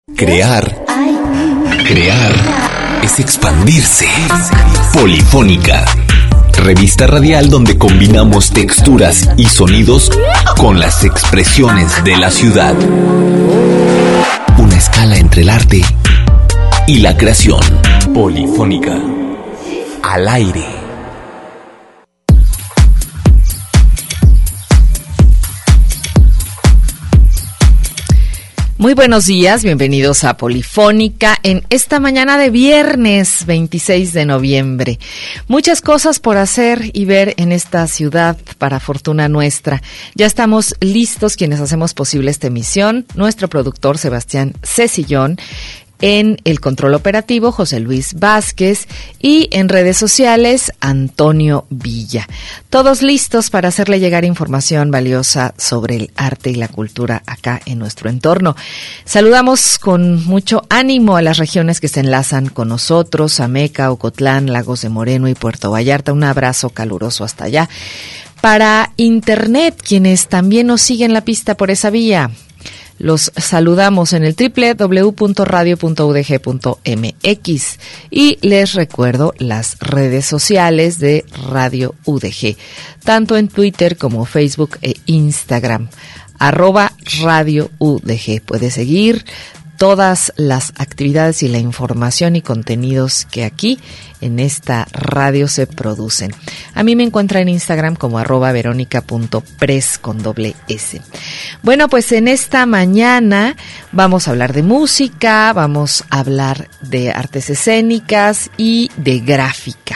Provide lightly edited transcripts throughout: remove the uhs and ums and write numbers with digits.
Crear es expandirse. Polifónica, revista radial donde combinamos texturas y sonidos con las expresiones de la ciudad. Una escala entre el arte y la creación. Polifónica, al aire. Muy buenos días, bienvenidos a Polifónica en esta mañana de viernes 26 de noviembre. Muchas cosas por hacer y ver en esta ciudad para fortuna nuestra. Ya estamos listos quienes hacemos posible esta emisión. Nuestro productor Sebastián Cecillón, en el control operativo José Luis Vázquez y en redes sociales Antonio Villa. Todos listos para hacerle llegar información valiosa sobre el arte y la cultura acá en nuestro entorno. Saludamos con mucho ánimo a las regiones que se enlazan con nosotros, Ameca, Ocotlán, Lagos de Moreno y Puerto Vallarta. Un abrazo caluroso hasta allá. Para Internet, quienes también nos siguen la pista por esa vía, los saludamos en el www.radio.udg.mx y les recuerdo las redes sociales de Radio UDG, tanto en Twitter como Facebook e Instagram, @Radio UDG. Puede seguir todas las actividades y la información y contenidos que aquí en esta radio se producen. A mí me encuentra en Instagram como @veronica.pres con ss. Bueno, pues en esta mañana vamos a hablar de música, vamos a hablar de artes escénicas y de gráfica.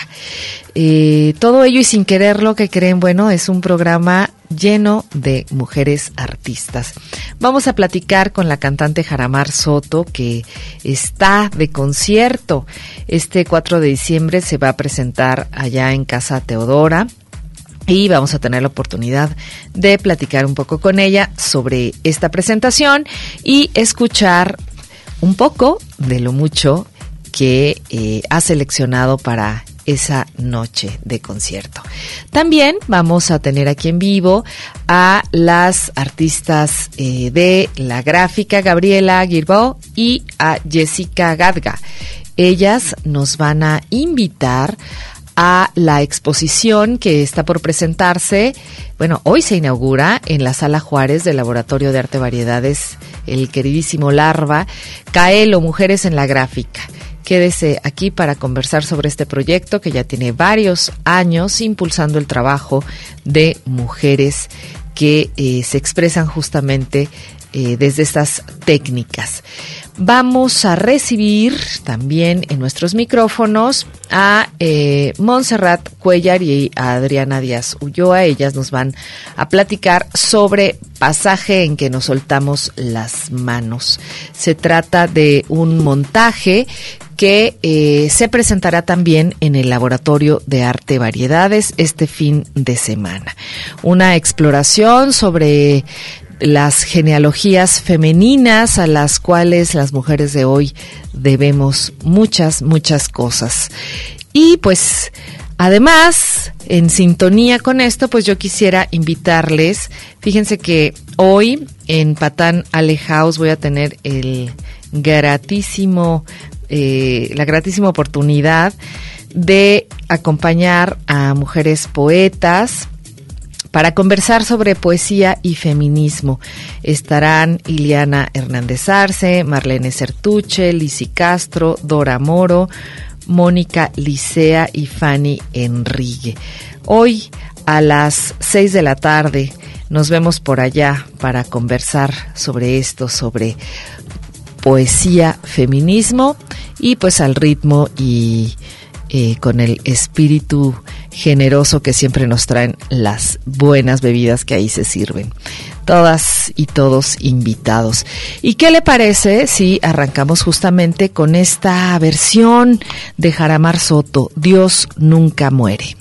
Todo ello y sin quererlo, que creen, bueno, es un programa lleno de mujeres artistas. Vamos a platicar con la cantante Jaramar Soto, que está de concierto. Este 4 de diciembre se va a presentar allá en Casa Teodora y vamos a tener la oportunidad de platicar un poco con ella sobre esta presentación y escuchar un poco de lo mucho que ha seleccionado para esa noche de concierto. También vamos a tener aquí en vivo a las artistas de la gráfica, Gabriela Guirbo y a Jessica Gadga. Ellas nos van a invitar a la exposición que está por presentarse. Bueno, hoy se inaugura en la Sala Juárez del Laboratorio de Arte Variedades, el queridísimo Larva, Caelo, Mujeres en la Gráfica. Quédese aquí para conversar sobre este proyecto que ya tiene varios años impulsando el trabajo de mujeres que se expresan justamente desde estas técnicas. Vamos a recibir también en nuestros micrófonos a Montserrat Cuellar y a Adriana Díaz Ulloa. Ellas nos van a platicar sobre Pasaje en que nos soltamos las manos. Se trata de un montaje que se presentará también en el Laboratorio de Arte Variedades este fin de semana. Una exploración sobre las genealogías femeninas a las cuales las mujeres de hoy debemos muchas cosas. Y pues además, en sintonía con esto, pues yo quisiera invitarles, fíjense que hoy en Patán Ale House voy a tener la gratísima oportunidad de acompañar a mujeres poetas para conversar sobre poesía y feminismo. Estarán Iliana Hernández Arce, Marlene Certuche, Lisi Castro, Dora Moro, Mónica Licea y Fanny Enrique. Hoy a las 6 de la tarde nos vemos por allá para conversar sobre esto, sobre poesía, feminismo y pues al ritmo y con el espíritu generoso que siempre nos traen las buenas bebidas que ahí se sirven. Todas y todos invitados. ¿Y qué le parece si arrancamos justamente con esta versión de Jaramar Soto, Dios nunca muere?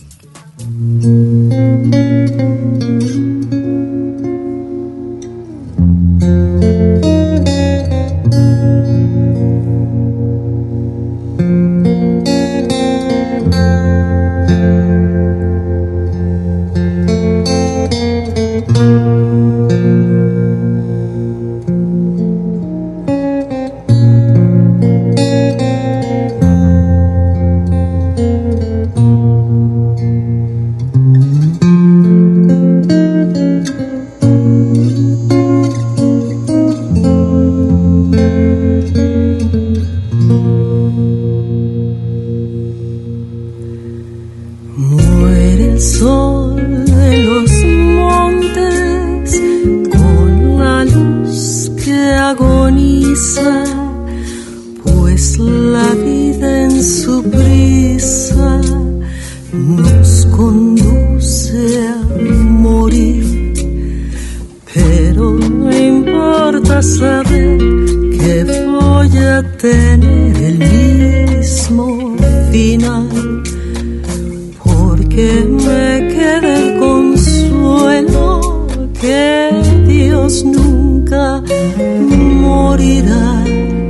prisa, pues la vida en su prisa nos conduce a morir. Pero no importa saber que voy a tener el mismo final, porque me queda el consuelo que Dios nunca morirá.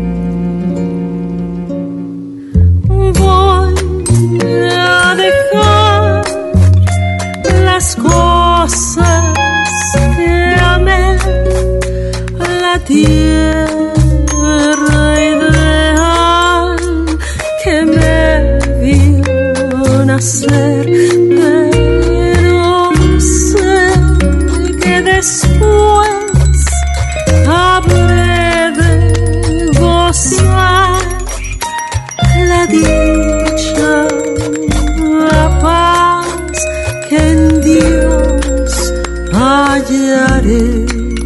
Voy a dejar las cosas que amé, la tierra ideal que me vio nacer, pero sé que después habré de gozar la dicha, la paz que en Dios hallaré.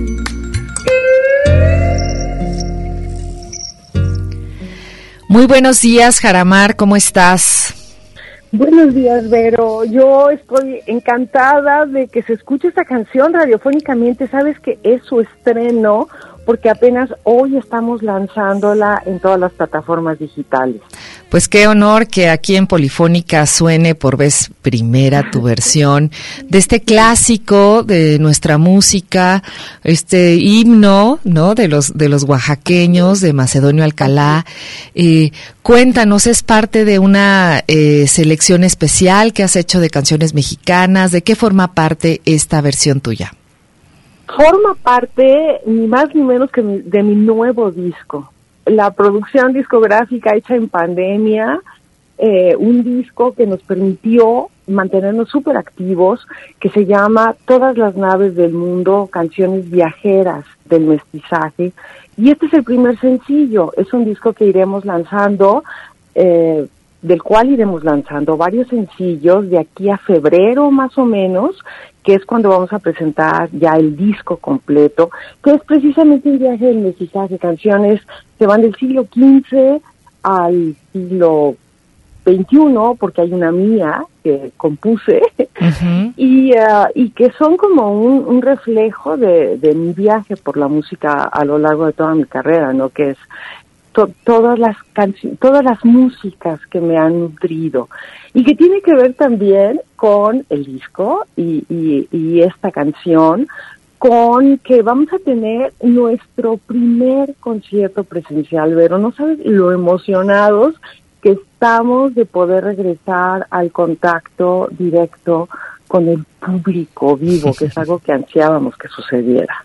Muy buenos días, Jaramar, ¿cómo estás? Buenos días, Vero. Yo estoy encantada de que se escuche esta canción radiofónicamente. Sabes que es su estreno porque apenas hoy estamos lanzándola en todas las plataformas digitales. Pues qué honor que aquí en Polifónica suene por vez primera tu versión de este clásico de nuestra música, este himno, ¿no? De los oaxaqueños, de Macedonio Alcalá. Cuéntanos, ¿es parte de una selección especial que has hecho de canciones mexicanas? ¿De qué forma parte esta versión tuya? Forma parte, ni más ni menos que de mi nuevo disco. La producción discográfica hecha en pandemia, un disco que nos permitió mantenernos súper activos, que se llama Todas las naves del mundo, canciones viajeras del mestizaje. Y este es el primer sencillo, es un disco que iremos lanzando, del cual iremos lanzando varios sencillos de aquí a febrero más o menos, que es cuando vamos a presentar ya el disco completo, que es precisamente un viaje del mestizaje, canciones que van del siglo XV al siglo XXI, porque hay una mía que compuse, uh-huh. y que son como un reflejo de mi viaje por la música a lo largo de toda mi carrera, ¿no? Que es todas las músicas que me han nutrido y que tiene que ver también con el disco y esta canción, con que vamos a tener nuestro primer concierto presencial, pero no sabes lo emocionados que estamos de poder regresar al contacto directo con el público vivo, que es algo que ansiábamos que sucediera.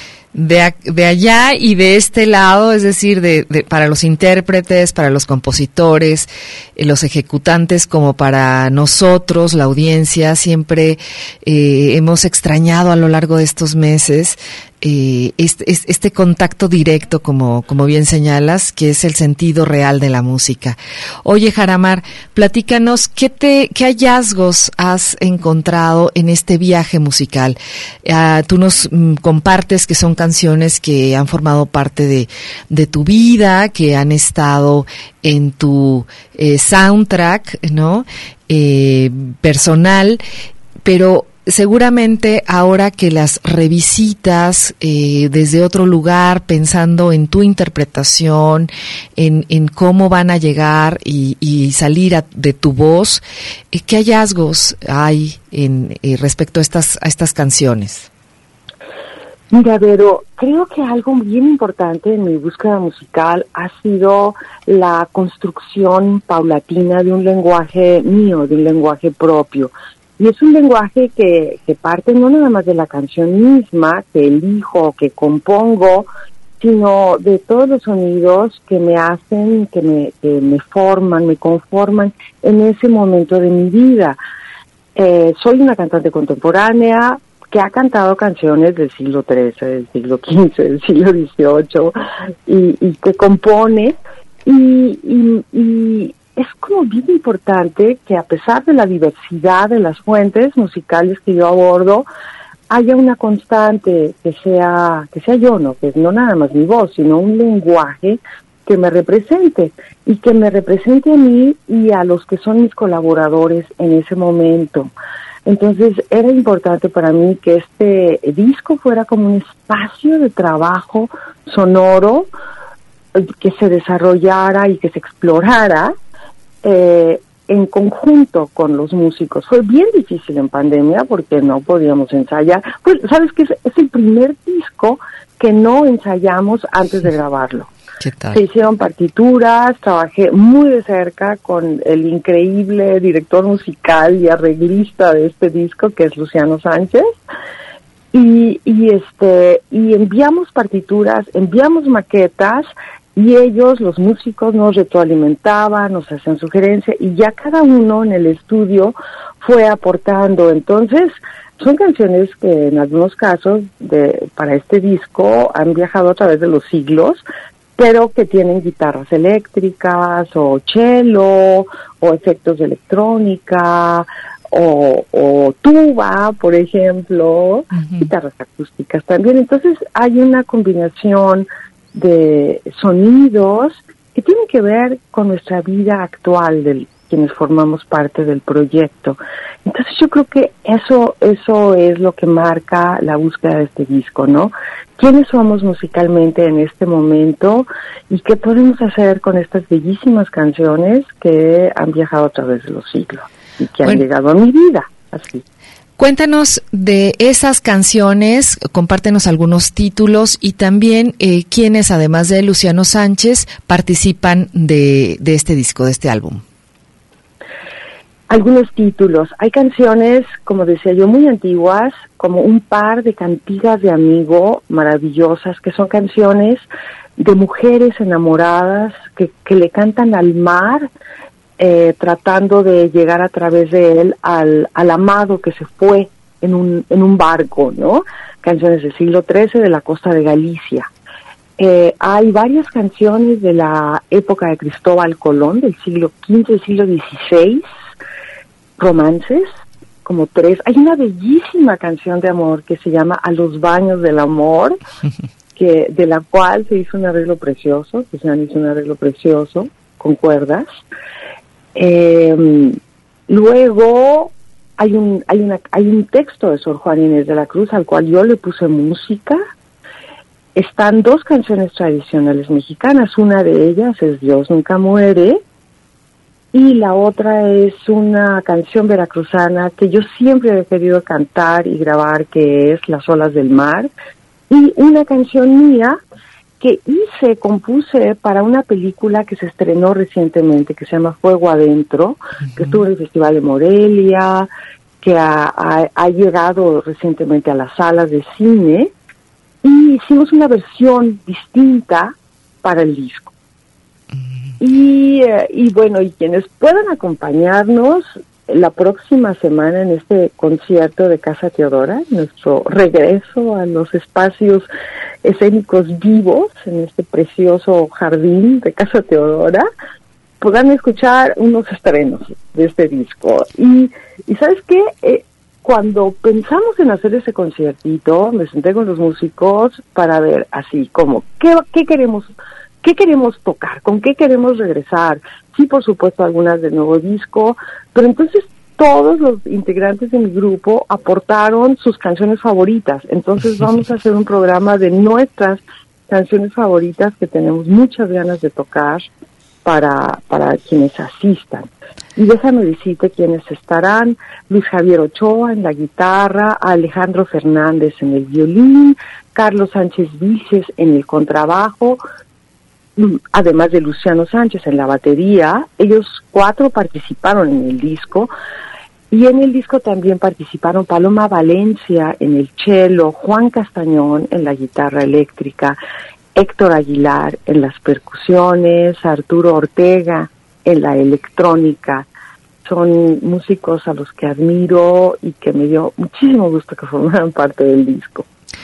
De allá y de este lado, es decir, para los intérpretes, para los compositores, los ejecutantes, como para nosotros, la audiencia, siempre hemos extrañado a lo largo de estos meses este contacto directo, como bien señalas, que es el sentido real de la música. Oye, Jaramar, platícanos, ¿qué hallazgos has encontrado en este viaje musical? Tú nos compartes que son canciones que han formado parte de tu vida, que han estado en tu soundtrack, ¿no? Personal, pero seguramente ahora que las revisitas desde otro lugar, pensando en tu interpretación, en cómo van a llegar y salir de tu voz, ¿qué hallazgos hay respecto a estas canciones? Mira, Vero, creo que algo bien importante en mi búsqueda musical ha sido la construcción paulatina de un lenguaje mío, de un lenguaje propio. Y es un lenguaje que parte no nada más de la canción misma, que elijo, que compongo, sino de todos los sonidos que me hacen, que me forman, me conforman en ese momento de mi vida. Soy una cantante contemporánea que ha cantado canciones del siglo XIII, del siglo XV, del siglo XVIII, y que compone, y es como bien importante que a pesar de la diversidad de las fuentes musicales que yo abordo, haya una constante que sea yo, ¿no? Que no nada más mi voz, sino un lenguaje que me represente y que me represente a mí y a los que son mis colaboradores en ese momento. Entonces era importante para mí que este disco fuera como un espacio de trabajo sonoro que se desarrollara y que se explorara en conjunto con los músicos. Fue bien difícil en pandemia porque no podíamos ensayar. Pues, ¿sabes qué? Es el primer disco que no ensayamos antes de grabarlo. ¿Qué tal? Se hicieron partituras, trabajé muy de cerca con el increíble director musical y arreglista de este disco, que es Luciano Sánchez, y enviamos partituras, enviamos maquetas, y ellos, los músicos, nos retroalimentaban, nos hacían sugerencias, y ya cada uno en el estudio fue aportando. Entonces, son canciones que en algunos casos para este disco han viajado a través de los siglos, pero que tienen guitarras eléctricas o cello o efectos de electrónica o tuba, por ejemplo, guitarras acústicas también. Entonces hay una combinación de sonidos que tienen que ver con nuestra vida actual de quienes formamos parte del proyecto. Entonces yo creo que eso es lo que marca la búsqueda de este disco, ¿no? ¿Quiénes somos musicalmente en este momento y qué podemos hacer con estas bellísimas canciones que han viajado a través de los siglos y que han llegado a mi vida? Así. Cuéntanos de esas canciones, compártenos algunos títulos y también quiénes, además de Luciano Sánchez, participan de este disco, de este álbum. Algunos títulos. Hay canciones, como decía yo, muy antiguas, como un par de cantigas de amigo maravillosas, que son canciones de mujeres enamoradas que le cantan al mar, tratando de llegar a través de él al amado que se fue en un barco, ¿no? Canciones del siglo XIII de la costa de Galicia. Hay varias canciones de la época de Cristóbal Colón, del siglo XV, del siglo XVI, romances, como 3. Hay una bellísima canción de amor que se llama A los baños del amor, de la cual se hizo un arreglo precioso, con cuerdas. Luego hay un texto de Sor Juana Inés de la Cruz al cual yo le puse música. Están 2 canciones tradicionales mexicanas, una de ellas es Dios nunca muere, y la otra es una canción veracruzana que yo siempre he querido cantar y grabar, que es Las olas del mar, y una canción mía que compuse para una película que se estrenó recientemente, que se llama Fuego Adentro, que estuvo en el Festival de Morelia, que ha llegado recientemente a las salas de cine, y hicimos una versión distinta para el disco. Y bueno, y quienes puedan acompañarnos la próxima semana en este concierto de Casa Teodora, nuestro regreso a los espacios escénicos vivos en este precioso jardín de Casa Teodora, podrán escuchar unos estrenos de este disco. Y ¿sabes qué? Cuando pensamos en hacer ese conciertito, me senté con los músicos para ver así como qué queremos tocar, con qué queremos regresar. Sí, por supuesto, algunas del nuevo disco, pero entonces todos los integrantes de mi grupo aportaron sus canciones favoritas. Entonces vamos a hacer un programa de nuestras canciones favoritas que tenemos muchas ganas de tocar para quienes asistan. Y déjame decirte quiénes estarán: Luis Javier Ochoa en la guitarra, Alejandro Fernández en el violín, Carlos Sánchez Vilches en el contrabajo, además de Luciano Sánchez en la batería. Ellos 4 participaron en el disco, y en el disco también participaron Paloma Valencia en el cello, Juan Castañón en la guitarra eléctrica, Héctor Aguilar en las percusiones, Arturo Ortega en la electrónica. Son músicos a los que admiro y que me dio muchísimo gusto que formaran parte del disco.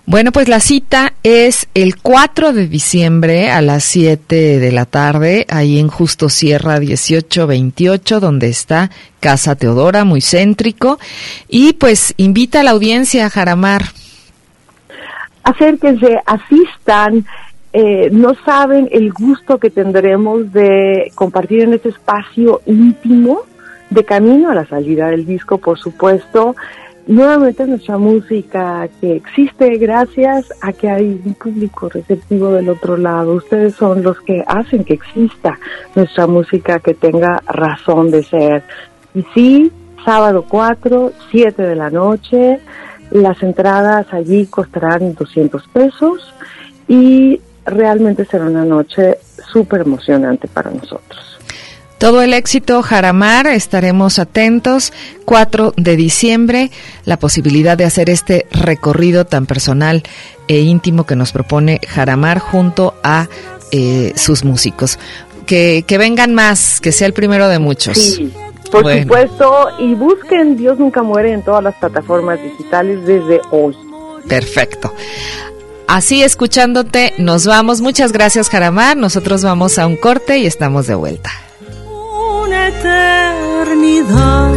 Bueno, pues la cita es el 4 de diciembre a las 7 de la tarde, ahí en Justo Sierra 1828, donde está Casa Teodora, muy céntrico. Y pues invita a la audiencia, Jaramar. Acérquense, asistan. No saben el gusto que tendremos de compartir en este espacio íntimo, de camino a la salida del disco, por supuesto. Nuevamente nuestra música que existe gracias a que hay un público receptivo del otro lado. Ustedes son los que hacen que exista nuestra música, que tenga razón de ser. Y sí, sábado 4, 7 de la noche, las entradas allí costarán $200 y realmente será una noche súper emocionante para nosotros. Todo el éxito, Jaramar, estaremos atentos. 4 de diciembre, la posibilidad de hacer este recorrido tan personal e íntimo que nos propone Jaramar junto a sus músicos. Que vengan más, que sea el primero de muchos. Sí, por supuesto, y busquen Dios Nunca Muere en todas las plataformas digitales desde hoy. Perfecto. Así, escuchándote, nos vamos. Muchas gracias, Jaramar. Nosotros vamos a un corte y estamos de vuelta. Una eternidad.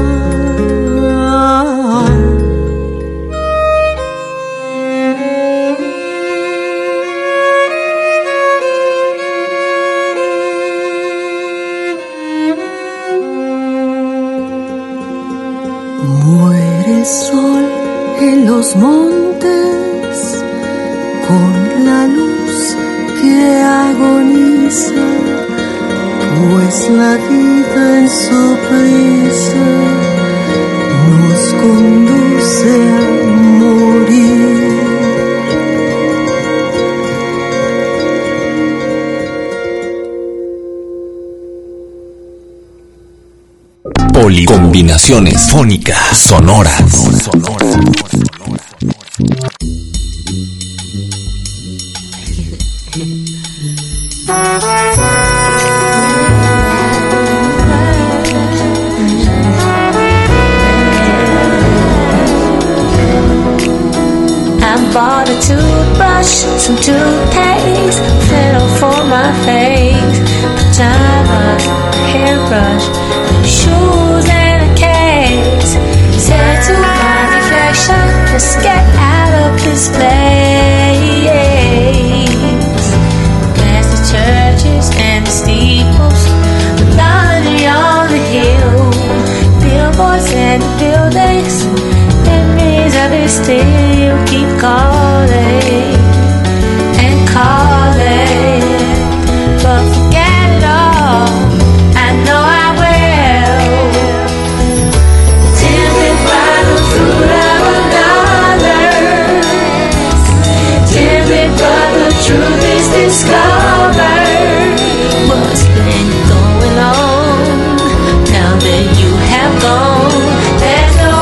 Muere el sol en los montes con la luz que agoniza, pues la vida en su prisa nos conduce a morir. Combinaciones fónicas sonoras. I bought a toothbrush, some toothpaste, flannel for my face, pajamas, hairbrush, shoes and a case. Said to my reflection, just get out of this place. Past the churches and the steeples, the lonely on the hill, billboards and the buildings, memories of it still keep calling and calling, but forget it all, I know I will. Tempted by the fruit of another, tempted but the truth is discovered. What's been going on now that you have gone? There's no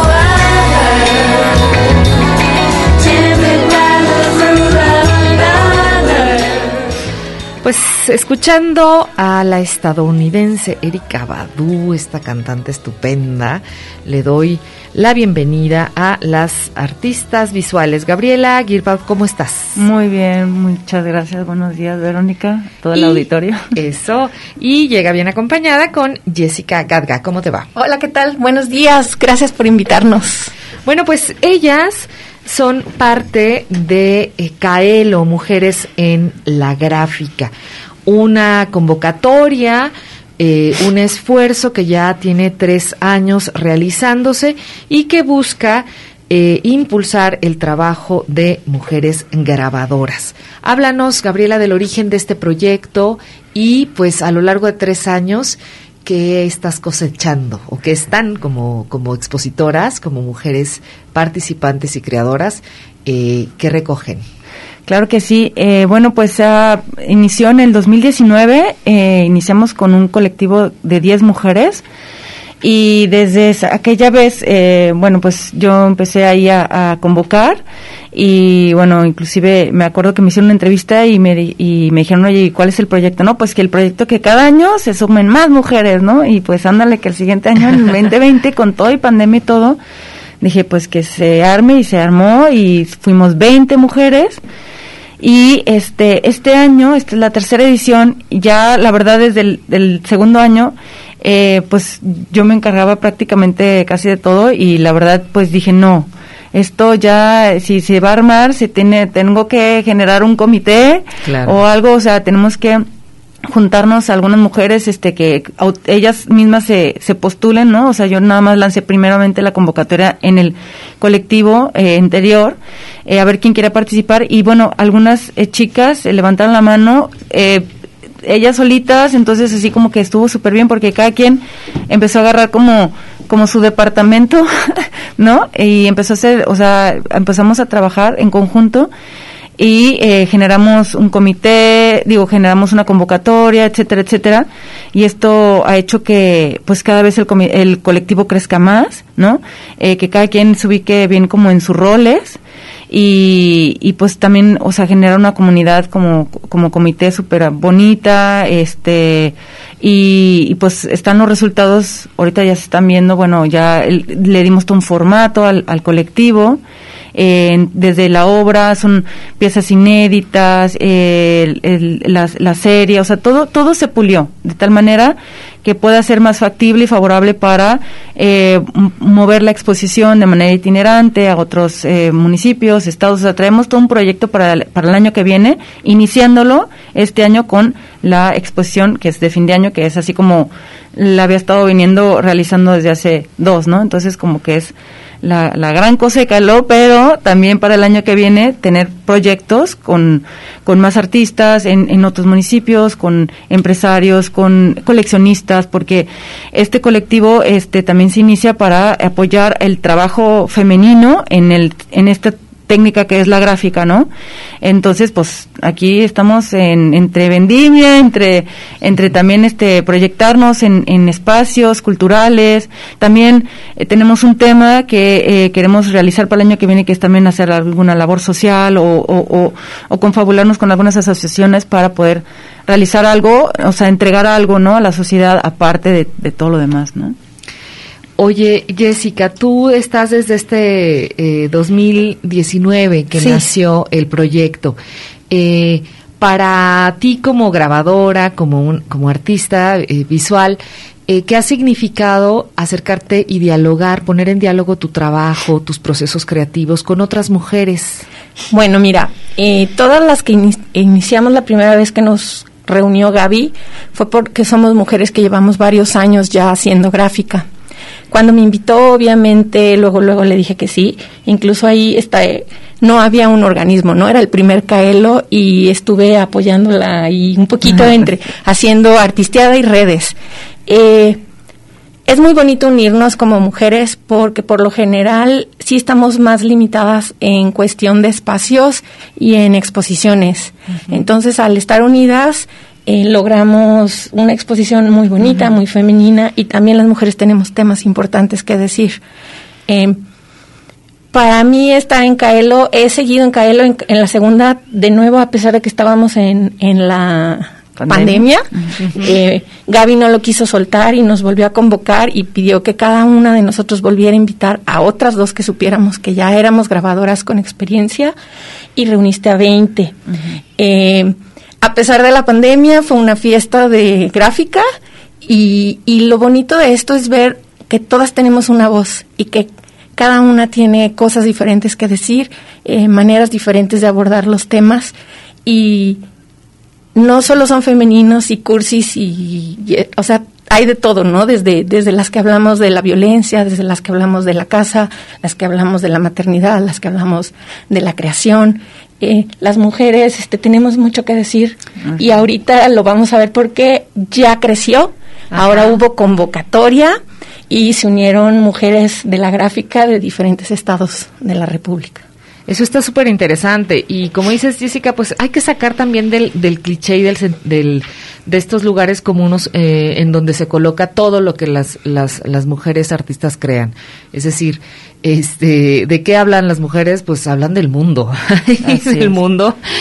Pues escuchando a la estadounidense Erykah Badu, esta cantante estupenda, le doy la bienvenida a las artistas visuales. Gabriela Guirbau, ¿cómo estás? Muy bien, muchas gracias. Buenos días, Verónica, todo el auditorio. Eso, y llega bien acompañada con Jessica Gadga. ¿Cómo te va? Hola, ¿qué tal? Buenos días, gracias por invitarnos. Bueno, pues ellas son parte de Kaelo, Mujeres en la Gráfica, una convocatoria, un esfuerzo que ya tiene 3 años realizándose y que busca impulsar el trabajo de mujeres grabadoras. Háblanos, Gabriela, del origen de este proyecto y pues a lo largo de 3 años, ¿qué estás cosechando o qué están como expositoras, como mujeres participantes y creadoras, que recogen? Claro que sí. Bueno, pues inició en el 2019, iniciamos con un colectivo de 10 mujeres y desde aquella vez, bueno, pues yo empecé ahí a convocar y bueno, inclusive me acuerdo que me hicieron una entrevista y me dijeron, oye, ¿y cuál es el proyecto? No, pues que el proyecto que cada año se sumen más mujeres, ¿no? Y pues ándale que el siguiente año, en el 2020, con todo y pandemia y todo, dije pues que se arme, y se armó, y fuimos 20 mujeres. Y este año, esta es la tercera edición, ya la verdad desde el segundo año, pues yo me encargaba prácticamente casi de todo, y la verdad pues dije no, esto ya, si se va a armar, tengo que generar un comité, claro, o algo, o sea, tenemos que juntarnos algunas mujeres que ellas mismas se postulen, ¿no? O sea, yo nada más lancé primeramente la convocatoria en el colectivo anterior, a ver quién quiere participar, y bueno, algunas chicas levantaron la mano, ellas solitas, entonces así como que estuvo súper bien, porque cada quien empezó a agarrar como su departamento, ¿no? Y empezó a hacer, o sea, empezamos a trabajar en conjunto, y generamos un comité, generamos una convocatoria, etcétera, etcétera, y esto ha hecho que pues cada vez el colectivo crezca más, ¿no? Que cada quien se ubique bien como en sus roles, y pues también, o sea, generar una comunidad como comité súper bonita, y pues están los resultados, ahorita ya se están viendo, bueno, ya le dimos todo un formato al colectivo. Desde la obra, son piezas inéditas, la serie, o sea, todo se pulió de tal manera que pueda ser más factible y favorable para mover la exposición de manera itinerante a otros municipios, estados. O sea, traemos todo un proyecto para el año que viene, iniciándolo este año con la exposición que es de fin de año, que es así como la había estado realizando desde hace 2, ¿no? Entonces como que es la gran cosa de Caeló, pero también para el año que viene tener proyectos con más artistas en otros municipios, con empresarios, con coleccionistas, porque este colectivo también se inicia para apoyar el trabajo femenino en esta técnica que es la gráfica, ¿no? Entonces, pues aquí estamos entre vendimia, entre también proyectarnos en espacios culturales. También tenemos un tema que queremos realizar para el año que viene, que es también hacer alguna labor social o confabularnos con algunas asociaciones para poder realizar algo, o sea, entregar algo, ¿no?, a la sociedad, aparte de todo lo demás, ¿no? Oye, Jessica, tú estás desde 2019 que sí nació el proyecto. Para ti como grabadora, como artista visual, ¿qué ha significado acercarte y dialogar, poner en diálogo tu trabajo, tus procesos creativos con otras mujeres? Bueno, mira, todas las que iniciamos la primera vez que nos reunió Gaby fue porque somos mujeres que llevamos varios años ya haciendo gráfica. Cuando me invitó, obviamente, luego le dije que sí. Incluso ahí no había un organismo, ¿no? Era el primer Caeló y estuve apoyándola ahí un poquito haciendo artisteada y redes. Es muy bonito unirnos como mujeres porque por lo general sí estamos más limitadas en cuestión de espacios y en exposiciones. Uh-huh. Entonces, al estar unidas, logramos una exposición muy bonita, uh-huh, muy femenina, y también las mujeres tenemos temas importantes que decir. Para mí estar en Caeló, he seguido en Caeló en la segunda, de nuevo, a pesar de que estábamos en la pandemia. Uh-huh. Gaby no lo quiso soltar y nos volvió a convocar y pidió que cada una de nosotros volviera a invitar a otras 2 que supiéramos que ya éramos grabadoras con experiencia, y reuniste a 20. Uh-huh. A pesar de la pandemia, fue una fiesta de gráfica, y lo bonito de esto es ver que todas tenemos una voz y que cada una tiene cosas diferentes que decir, maneras diferentes de abordar los temas, y no solo son femeninos y cursis o sea, hay de todo, ¿no? Desde las que hablamos de la violencia, desde las que hablamos de la casa, las que hablamos de la maternidad, las que hablamos de la creación. Las mujeres tenemos mucho que decir, y ahorita lo vamos a ver porque ya creció. Ajá. Ahora hubo convocatoria y se unieron mujeres de la gráfica de diferentes estados de la República. Eso está súper interesante, y como dices, Jessica, pues hay que sacar también del cliché y de estos lugares comunes en donde se coloca todo lo que las mujeres artistas crean. Es decir, ¿de qué hablan las mujeres? Pues hablan del mundo, del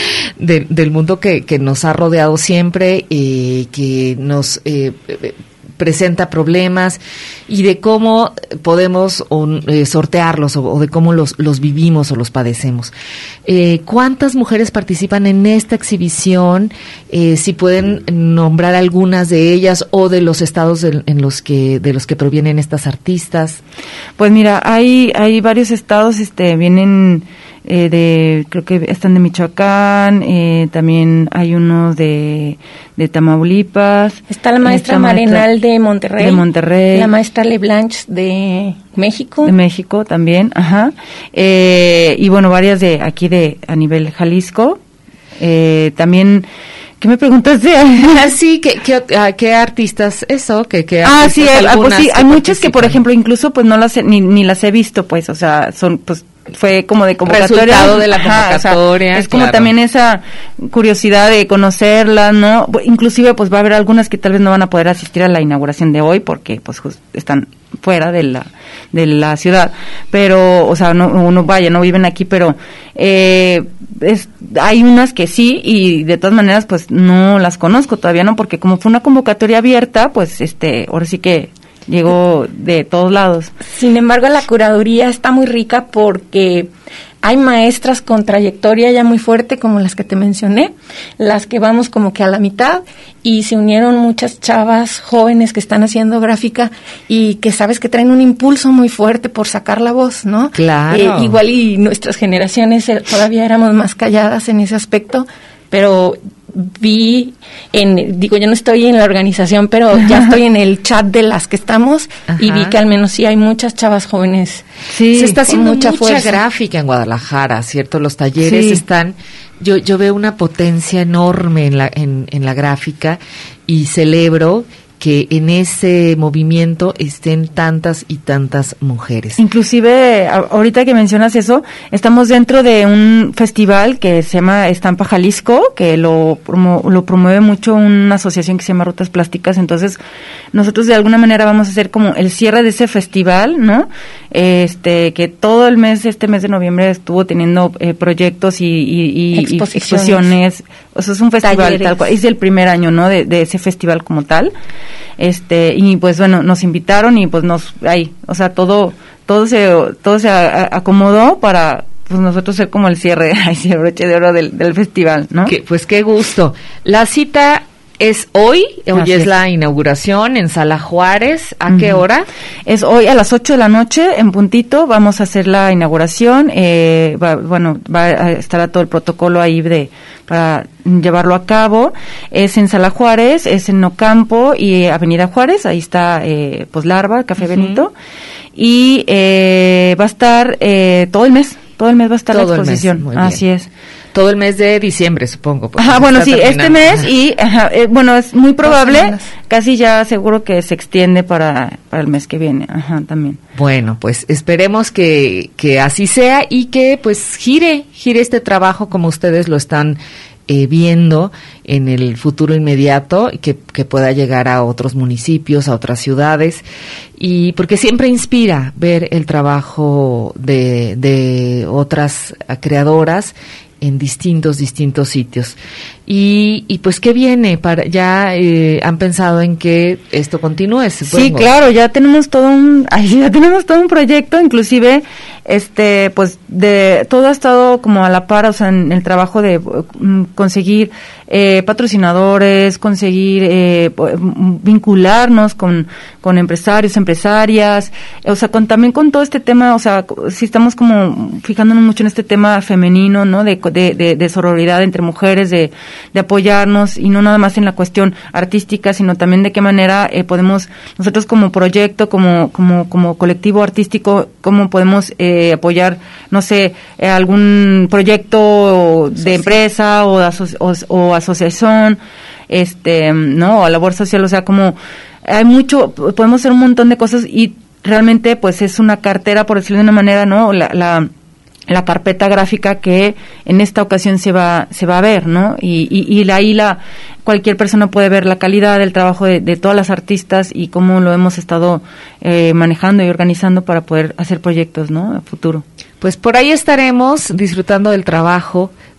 mundo que nos ha rodeado siempre, que nos presenta problemas y de cómo podemos sortearlos o de cómo los vivimos o los padecemos. ¿Cuántas mujeres participan en esta exhibición? Si pueden nombrar algunas de ellas o de los estados de los que provienen estas artistas. Pues mira, hay varios estados, vienen creo que están de Michoacán, también hay uno de Tamaulipas. Está la maestra Marenal de Monterrey. La maestra Leblanche de México. De México también, ajá. Y bueno, varias de aquí a nivel Jalisco. También, ¿qué me preguntaste? Sí, ¿qué artistas eso? Sí, pues sí, hay muchas que, por ejemplo, incluso pues no las ni las he visto, pues, o sea, son pues fue como de convocatoria. Resultado de la convocatoria. O sea, es como también esa curiosidad de conocerlas, ¿no? Inclusive pues va a haber algunas que tal vez no van a poder asistir a la inauguración de hoy porque pues están fuera de la ciudad, pero, o sea, no viven aquí, pero hay unas que sí, y de todas maneras pues no las conozco todavía, ¿no? Porque como fue una convocatoria abierta, pues ahora sí que llegó de todos lados. Sin embargo, la curaduría está muy rica porque hay maestras con trayectoria ya muy fuerte, como las que te mencioné, las que vamos como que a la mitad, y se unieron muchas chavas jóvenes que están haciendo gráfica y que sabes que traen un impulso muy fuerte por sacar la voz, ¿no? Claro. Igual y nuestras generaciones todavía éramos más calladas en ese aspecto, pero yo no estoy en la organización, pero ya estoy en el chat de las que estamos. Ajá. Y vi que al menos sí hay muchas chavas jóvenes. Sí, se está haciendo mucha gráfica en Guadalajara, ¿cierto? Los talleres están, yo veo una potencia enorme en la gráfica y celebro que en ese movimiento estén tantas y tantas mujeres. Inclusive, ahorita que mencionas eso, estamos dentro de un festival que se llama Estampa Jalisco, que lo promueve mucho una asociación que se llama Rutas Plásticas. Entonces, nosotros de alguna manera vamos a hacer como el cierre de ese festival, ¿no? Que todo este mes de noviembre estuvo teniendo proyectos y exposiciones. O sea, es un festival talleres. Tal cual, es el primer año, ¿no? De ese festival como tal. Y pues bueno, nos invitaron y pues o sea, todo se acomodó para pues nosotros ser como el cierre, el broche de oro del festival, ¿no? Pues qué gusto. La cita es hoy es la inauguración en Sala Juárez. ¿A qué hora? Es hoy a las 8 de la noche, en puntito, vamos a hacer la inauguración. Va a estar todo el protocolo ahí para llevarlo a cabo. Es en Sala Juárez, es en Ocampo y Avenida Juárez, ahí está pues Larva, Café Benito. Y va a estar todo el mes va a estar la exposición. Así es. Todo el mes de diciembre, supongo. Bueno, sí, este mes y, es muy probable, casi ya seguro que se extiende para el mes que viene, también. Bueno, pues esperemos que así sea y que pues gire este trabajo como ustedes lo están viendo en el futuro inmediato, que pueda llegar a otros municipios, a otras ciudades, y porque siempre inspira ver el trabajo de otras creadoras en distintos sitios. Y pues, ¿qué viene? ¿Han pensado en que esto continúe? Supongo. Sí, claro, ya tenemos todo un proyecto, inclusive, pues, todo ha estado como a la par, o sea, en el trabajo de conseguir patrocinadores, conseguir vincularnos con empresarios, empresarias, o sea, también con todo este tema, o sea, sí estamos como fijándonos mucho en este tema femenino, ¿no? De sororidad entre mujeres, de apoyarnos, y no nada más en la cuestión artística, sino también de qué manera podemos nosotros como proyecto, como colectivo artístico, cómo podemos apoyar, no sé, algún proyecto de empresa o asociación, ¿no? O labor social, o sea, como hay mucho, podemos hacer un montón de cosas y realmente pues es una cartera, por decirlo de una manera, ¿no? La carpeta gráfica que en esta ocasión se va a ver, ¿no? Y ahí cualquier persona puede ver la calidad del trabajo de todas las artistas y cómo lo hemos estado manejando y organizando para poder hacer proyectos, ¿no? A futuro. Pues por ahí estaremos disfrutando del trabajo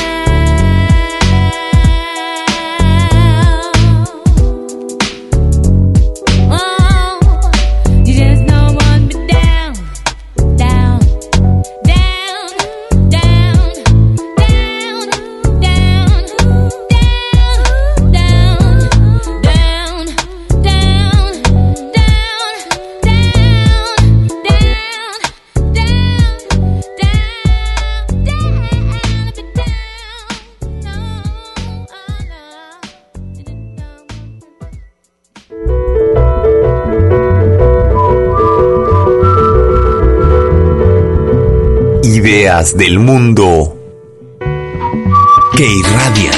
ideas del mundo que irradian.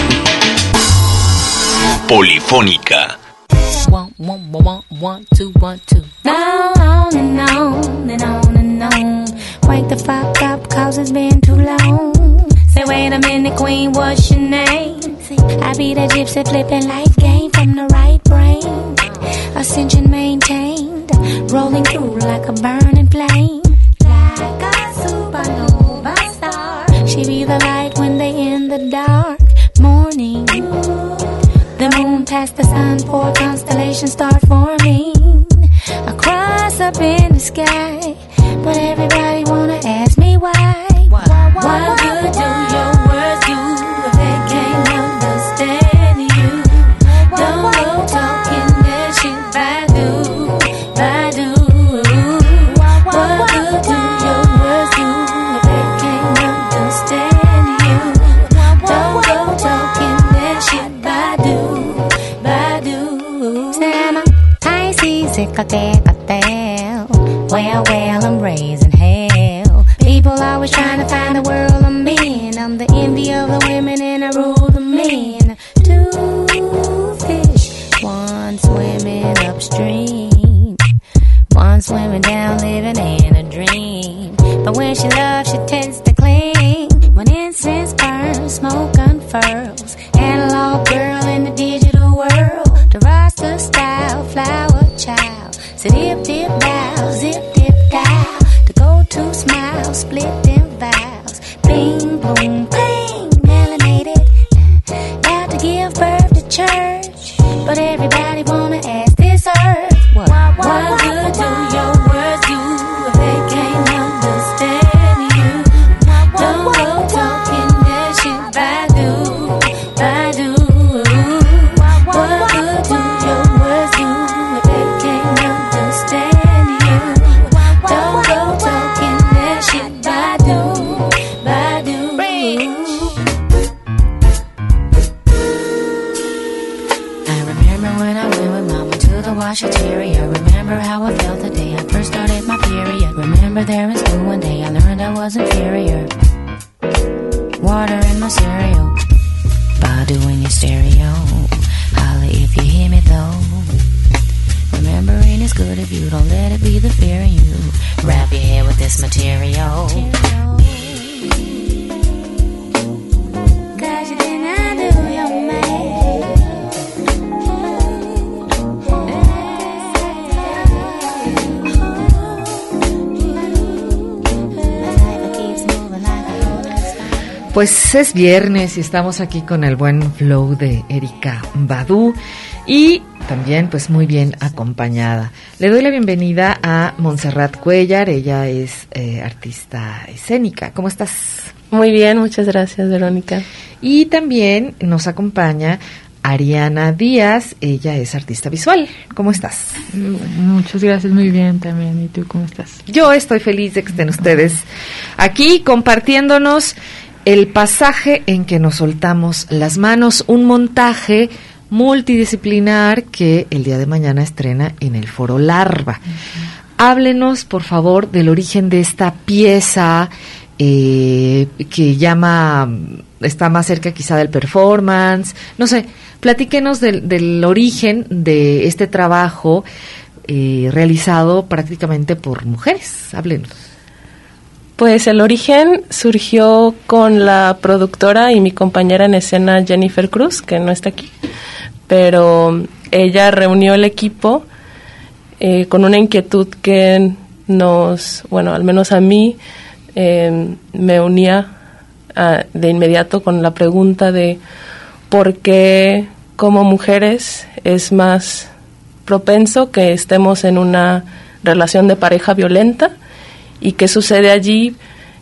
Polifónica. 1, 2, 1, 2. On and on and on and on. Wake the fuck up, cause it's been too long. Say, wait a minute, queen, what's your name? I be the gypsy flipping life game from the right brain. Ascension maintained, rolling through like a burning flame. Like a supernova star. She be the light when they in the dark morning. The moon past the sun, 4 constellations start forming. I cross up in the sky, but everybody wanna ask me why. What good do your words do if they can't understand you? Don't go talking that shit, Badu, Badu. What good do your words do if they can't understand you? Don't go talking that shit, Badu, Badu. Sama, Pisces, well, I'm raising hell. People always trying to find the world I'm in. I'm the envy of the women and I rule the men. 2 fish, one swimming upstream, one swimming down, living in a dream. But when she loves, she tends to cling. When incense burns, smoke unfurls. Analog girl in the digital world. The roster style, flower child. Zip, dip, bow, zip, dip, dial. The go-to smile, split them vows. Bing, boom, bang, melanated. About to give birth to church, but everybody wanna ask this earth. What good do your words do if they can't understand you? Don't go talking that shit, Badu, Badu. What good do your words do if they can't understand you? Don't go talking that shit, Badu, Badu. I remember when I went with mama to the washateria. Remember how I felt the day I first started my period. Remember there in school one day I learned I was inferior. Water in my cereal, Badu in your stereo. Holla if you hear me though. Remembering is good if you don't let it be the fear in you. Wrap your head with this material. Cause you did not do your Pues es viernes y estamos aquí con el buen flow de Erika Badu y también pues muy bien acompañada. Le doy la bienvenida a Montserrat Cuellar, ella es artista escénica. ¿Cómo estás? Muy bien, muchas gracias, Verónica. Y también nos acompaña Ariana Díaz, ella es artista visual. ¿Cómo estás? Muchas gracias, muy bien también. ¿Y tú cómo estás? Yo estoy feliz de que estén ustedes aquí compartiéndonos el pasaje en que nos soltamos las manos, un montaje multidisciplinar que el día de mañana estrena en el Foro Larva. Háblenos, por favor, del origen de esta pieza que está más cerca quizá del performance. No sé, platíquenos del origen de este trabajo realizado prácticamente por mujeres. Háblenos. Pues el origen surgió con la productora y mi compañera en escena Jennifer Cruz, que no está aquí, pero ella reunió el equipo con una inquietud que al menos a mí, me unía de inmediato con la pregunta de por qué como mujeres es más propenso que estemos en una relación de pareja violenta. ¿Y qué sucede allí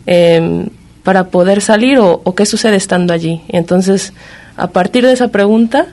para poder salir o qué sucede estando allí? Entonces, a partir de esa pregunta,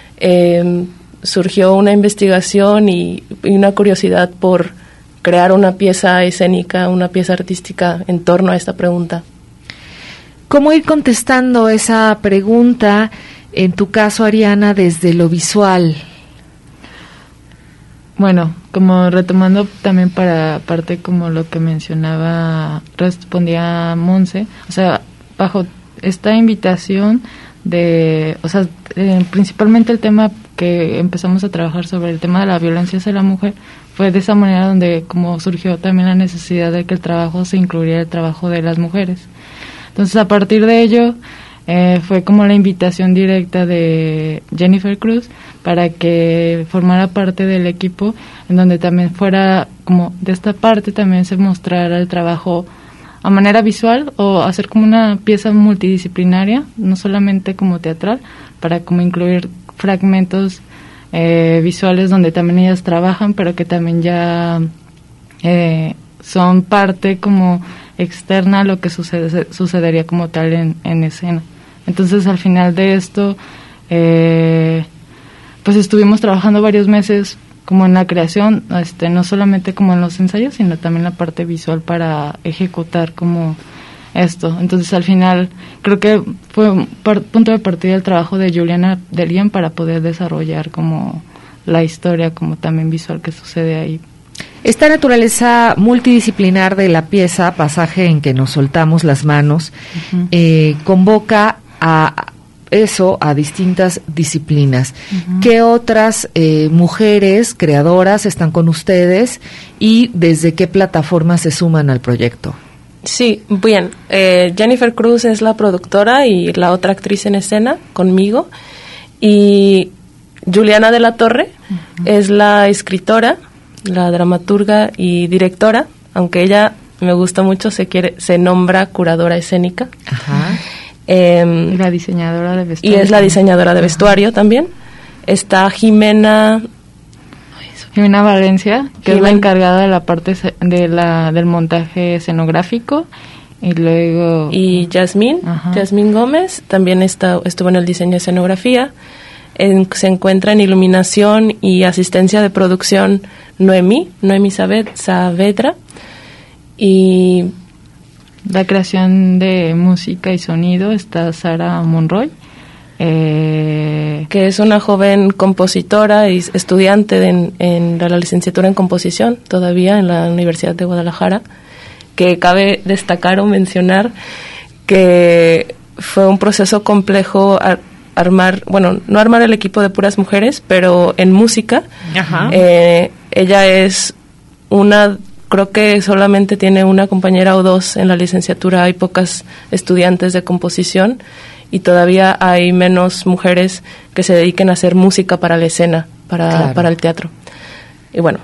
surgió una investigación y una curiosidad por crear una pieza escénica, una pieza artística en torno a esta pregunta. ¿Cómo ir contestando esa pregunta, en tu caso, Ariana, desde lo visual? Bueno, como retomando también para parte como lo que respondía Monse, o sea, bajo esta invitación principalmente el tema que empezamos a trabajar sobre el tema de la violencia hacia la mujer, fue de esa manera donde como surgió también la necesidad de que el trabajo se incluyera el trabajo de las mujeres. Entonces, a partir de ello, fue como la invitación directa de Jennifer Cruz para que formara parte del equipo, en donde también fuera como de esta parte también se mostrara el trabajo a manera visual o hacer como una pieza multidisciplinaria, no solamente como teatral, para como incluir fragmentos visuales donde también ellas trabajan, pero que también ya son parte como externa a lo que sucedería como tal en escena. Entonces, al final de esto, pues estuvimos trabajando varios meses como en la creación, no solamente como en los ensayos, sino también la parte visual para ejecutar como esto. Entonces, al final, creo que fue un punto de partida el trabajo de Juliana Delien para poder desarrollar como la historia, como también visual que sucede ahí. Esta naturaleza multidisciplinar de la pieza, pasaje en que nos soltamos las manos, convoca a distintas disciplinas. ¿Qué otras mujeres creadoras están con ustedes y desde qué plataforma se suman al proyecto? Sí, bien. Jennifer Cruz es la productora y la otra actriz en escena conmigo, y Juliana de la Torre es la escritora, la dramaturga y directora, aunque ella, me gusta mucho, se nombra curadora escénica. Ajá. Y la diseñadora de vestuario. Y es la diseñadora de vestuario también. Está Jimena Valencia, que es la encargada de la parte del montaje escenográfico, y luego Yasmín Gómez también estuvo en el diseño de escenografía. Se encuentra en iluminación y asistencia de producción Noemí Saavedra, y la creación de música y sonido está Sara Monroy, que es una joven compositora y estudiante en la licenciatura en composición todavía en la Universidad de Guadalajara, que cabe destacar o mencionar que fue un proceso complejo no armar el equipo de puras mujeres, pero en música. Ella es creo que solamente tiene una compañera o dos en la licenciatura, hay pocas estudiantes de composición y todavía hay menos mujeres que se dediquen a hacer música para la escena, para el teatro. Y bueno,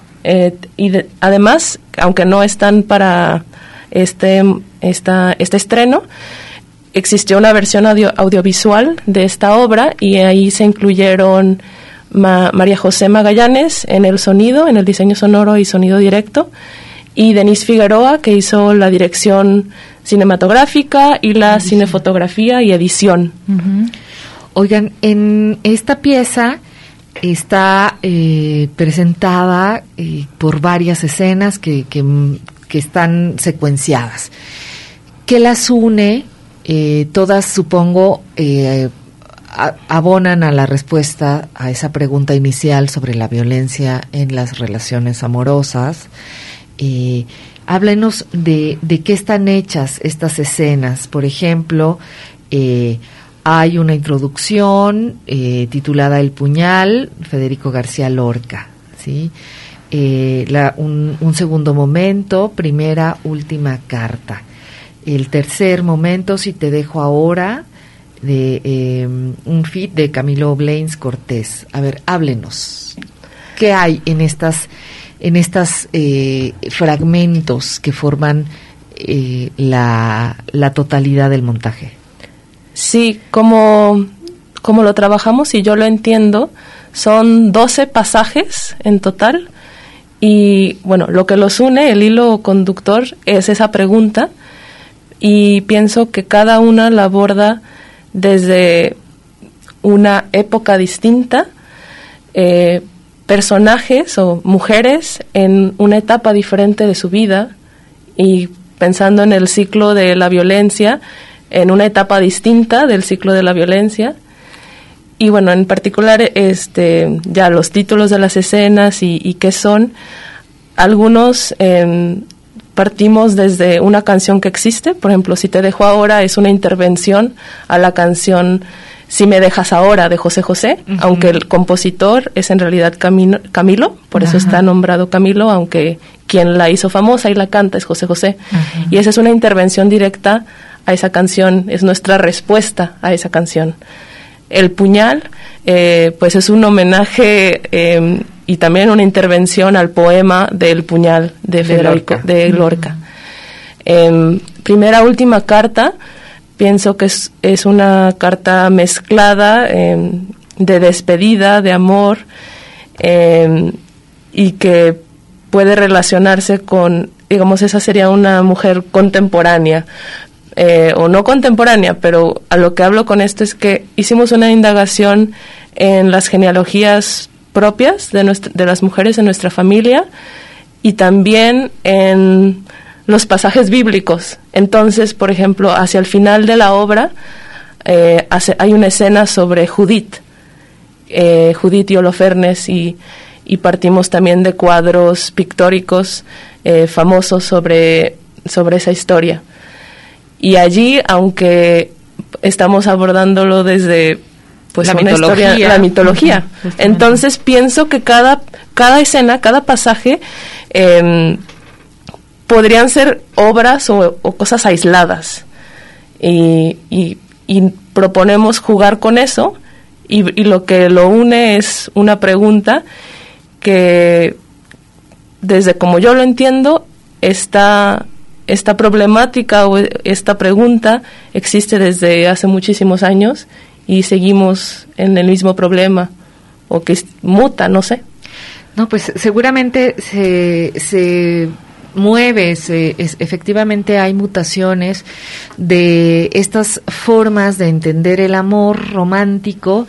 además, aunque no están para este estreno, existió una versión audiovisual de esta obra y ahí se incluyeron María José Magallanes en el sonido, en el diseño sonoro y sonido directo, y Denise Figueroa, que hizo la dirección cinematográfica y la cinefotografía y edición. Oigan, en esta pieza está presentada por varias escenas que están secuenciadas. ¿Qué las une? Todas, supongo, abonan a la respuesta a esa pregunta inicial sobre la violencia en las relaciones amorosas. Háblenos de qué están hechas estas escenas. Por ejemplo, hay una introducción titulada El puñal, Federico García Lorca, ¿sí? Un segundo momento, primera, última carta. El tercer momento, Si te dejo ahora, de un feat de Camilo Blanes Cortés. A ver, háblenos. ¿Qué hay en estas fragmentos que forman la totalidad del montaje? Sí, como lo trabajamos y yo lo entiendo, son 12 pasajes en total, y bueno, lo que los une, el hilo conductor, es esa pregunta, y pienso que cada una la aborda desde una época distinta, personajes o mujeres en una etapa diferente de su vida, y pensando en el ciclo de la violencia, en una etapa distinta del ciclo de la violencia, Y bueno, en particular, ya los títulos de las escenas y qué son, algunos partimos desde una canción que existe. Por ejemplo, Si te dejo ahora es una intervención a la canción Si me dejas ahora de José José, aunque el compositor es en realidad Camilo, por eso está nombrado Camilo, aunque quien la hizo famosa y la canta es José José. Y esa es una intervención directa a esa canción, es nuestra respuesta a esa canción. El puñal, pues es un homenaje y también una intervención al poema del puñal de Lorca. Primera, última carta, pienso que es una carta mezclada de despedida, de amor, y que puede relacionarse con, digamos, esa sería una mujer contemporánea, o no contemporánea, pero a lo que hablo con esto es que hicimos una indagación en las genealogías propias de las mujeres en nuestra familia y también en los pasajes bíblicos. Entonces, por ejemplo, hacia el final de la obra hay una escena sobre Judith y Holofernes, y partimos también de cuadros pictóricos famosos sobre esa historia. Y allí, aunque estamos abordándolo desde la mitología. Entonces pienso que cada escena, cada pasaje podrían ser obras o cosas aisladas, y proponemos jugar con eso, y lo que lo une es una pregunta que, desde como yo lo entiendo, esta problemática o esta pregunta existe desde hace muchísimos años y seguimos en el mismo problema, o que muta, no sé. No, pues seguramente se mueve, efectivamente hay mutaciones de estas formas de entender el amor romántico,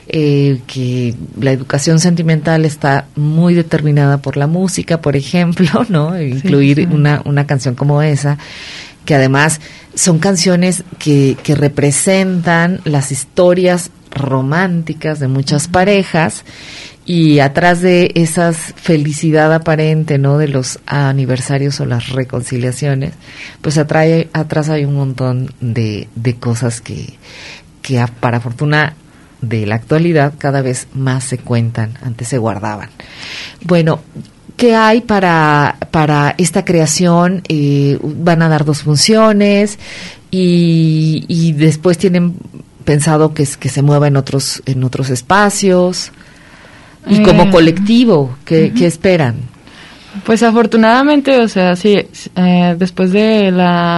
que la educación sentimental está muy determinada por la música, por ejemplo, ¿no? Incluir una canción como esa, que además son canciones que representan las historias románticas de muchas parejas, y atrás de esa felicidad aparente, ¿no?, de los aniversarios o las reconciliaciones, pues atrás hay un montón de cosas que para fortuna de la actualidad cada vez más se cuentan, antes se guardaban. Bueno, ¿qué hay para esta creación? Van a dar 2 funciones y después tienen pensado que se mueva en otros espacios. Y como colectivo, ¿qué esperan? Pues afortunadamente, o sea, sí, después de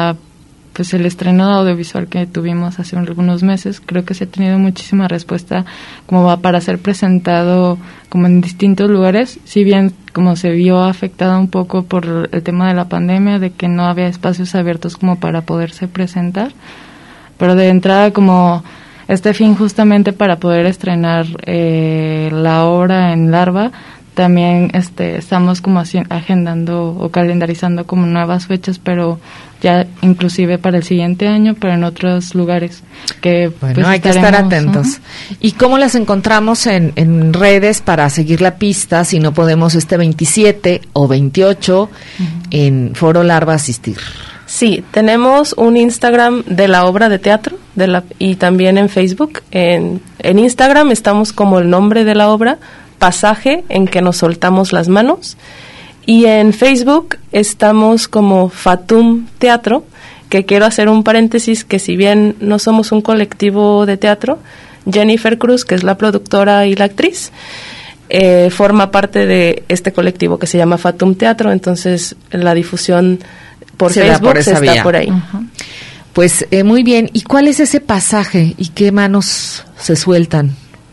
el estreno audiovisual que tuvimos hace algunos meses, creo que se ha tenido muchísima respuesta como para ser presentado como en distintos lugares, si bien como se vio afectada un poco por el tema de la pandemia, de que no había espacios abiertos como para poderse presentar, pero de entrada como este fin justamente para poder estrenar la obra en Larva, también estamos como agendando o calendarizando como nuevas fechas, pero ya inclusive para el siguiente año, pero en otros lugares que bueno, pues hay que estar atentos. ¿Y cómo las encontramos en redes para seguir la pista si no podemos 27 o 28 en Foro Larva asistir? Sí, tenemos un Instagram de la obra de teatro y también en Facebook. En Instagram estamos como el nombre de la obra, Pasaje en que nos soltamos las manos, y en Facebook estamos como Fatum Teatro, que quiero hacer un paréntesis, que si bien no somos un colectivo de teatro, Jennifer Cruz, que es la productora y la actriz, forma parte de este colectivo que se llama Fatum Teatro, entonces la difusión por Facebook está por ahí. Pues muy bien. ¿Y cuál es ese pasaje y qué manos se sueltan?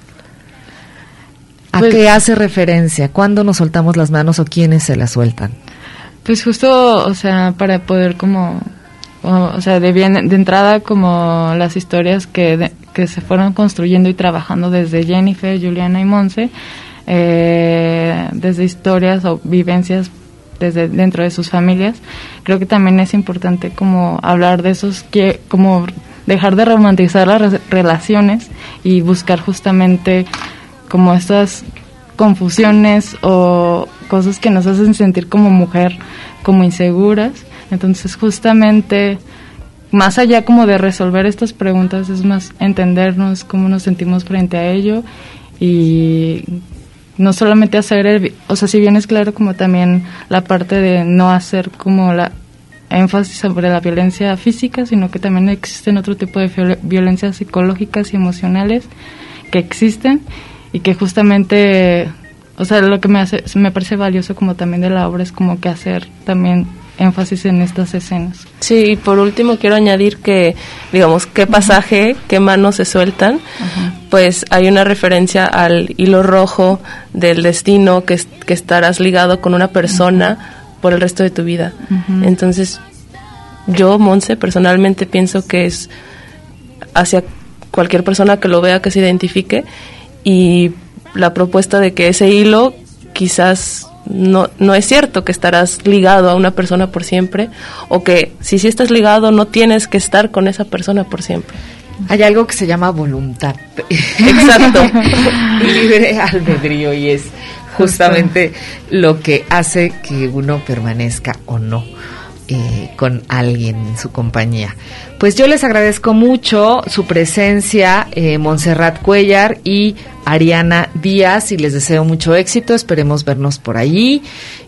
¿A qué hace referencia? ¿Cuándo nos soltamos las manos o quiénes se las sueltan? Pues justo, o sea, para poder como, o sea, de entrada como las historias que se fueron construyendo y trabajando desde Jennifer, Juliana y Monse, desde historias o vivencias desde dentro de sus familias. Creo que también es importante como hablar de esos, como dejar de romantizar las relaciones y buscar justamente como estas confusiones o cosas que nos hacen sentir como mujer como inseguras. Entonces justamente más allá como de resolver estas preguntas es más entendernos cómo nos sentimos frente a ello y no solamente hacer o sea, si bien es claro como también la parte de no hacer como la énfasis sobre la violencia física, sino que también existen otro tipo de violencias psicológicas y emocionales que existen y que justamente, o sea, lo que me parece valioso como también de la obra es como que hacer también énfasis en estas escenas. Sí, y por último quiero añadir que, digamos, qué pasaje, qué manos se sueltan, pues hay una referencia al hilo rojo del destino que estarás ligado con una persona por el resto de tu vida. Entonces, yo, Monse, personalmente pienso que es hacia cualquier persona que lo vea, que se identifique, y la propuesta de que ese hilo quizás no es cierto que estarás ligado a una persona por siempre, o que si sí estás ligado no tienes que estar con esa persona por siempre. Hay algo que se llama voluntad. Exacto. Libre albedrío, y es justamente lo que hace que uno permanezca o no con alguien en su compañía. Pues yo les agradezco mucho su presencia, Montserrat Cuéllar y Ariana Díaz, y les deseo mucho éxito. Esperemos vernos por allí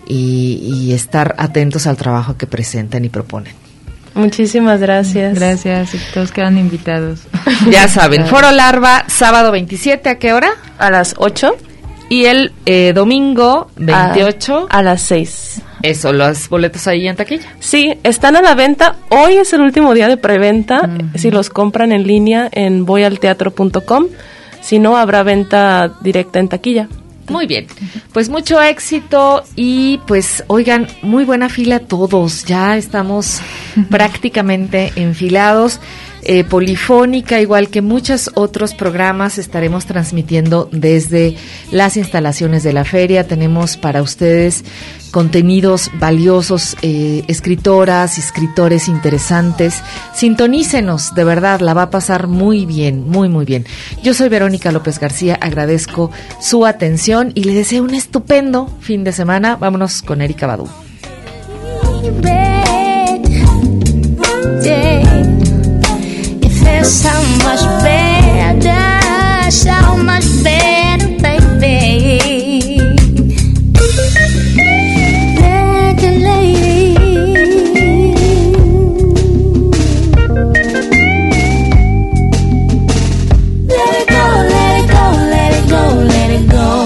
y estar atentos al trabajo que presentan y proponen. Muchísimas gracias. Gracias, y todos quedan invitados. Ya saben, Foro Larva, sábado 27, ¿a qué hora? A las 8. Y el domingo 28 a las 6. Eso, los boletos ahí en taquilla. Sí, están a la venta. Hoy es el último día de preventa. Si los compran en línea en voyalteatro.com. Si no, habrá venta directa en taquilla. Muy bien, pues mucho éxito y pues oigan, muy buena fila todos, ya estamos prácticamente enfilados. Polifónica, igual que muchos otros programas, estaremos transmitiendo desde las instalaciones de la feria. Tenemos para ustedes contenidos valiosos, escritoras y escritores interesantes. Sintonícenos, de verdad, la va a pasar muy bien, muy, muy bien. Yo soy Verónica López García, agradezco su atención y les deseo un estupendo fin de semana. Vámonos con Erika Badu. So much better, so much better, baby. Like a lady. Let it go, let it go, let it go, let it go.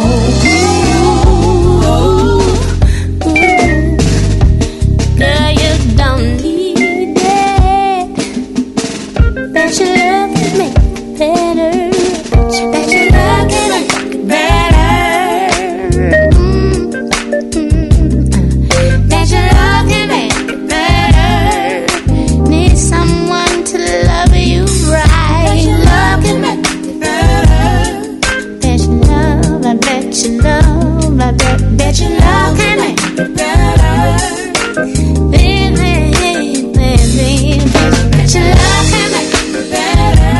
Girl, you don't need it. Bet your love can make it better. Bet your love can make it better. Bet your love can make it better. Need someone to love you right. Bet your love can make it better. Bet your love, I bet your love, I bet your love can make it better. Baby, baby, bet your love can make it better.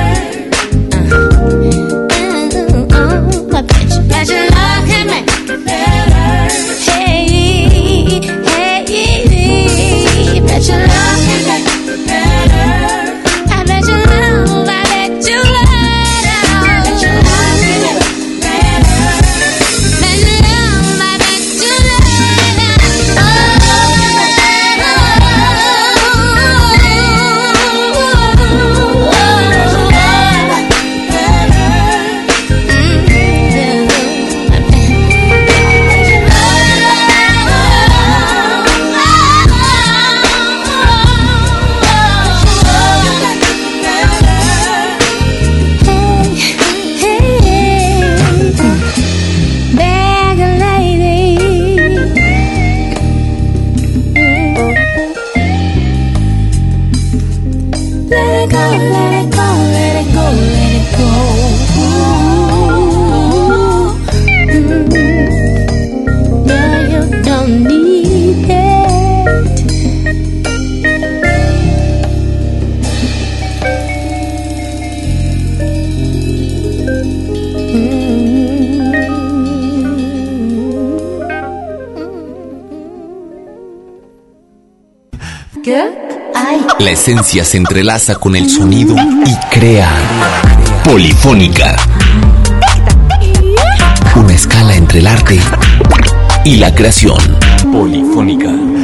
Bet your love can make it better. Hey, hey, bet your love can make it better. I bet your love, I bet your love. Bet your love can make it better. Bet your love, I bet your love. Let it go, let it go, let it go, let it go. Yeah, you don't need it. La esencia se entrelaza con el sonido y crea Polifónica. Una escala entre el arte y la creación. Polifónica.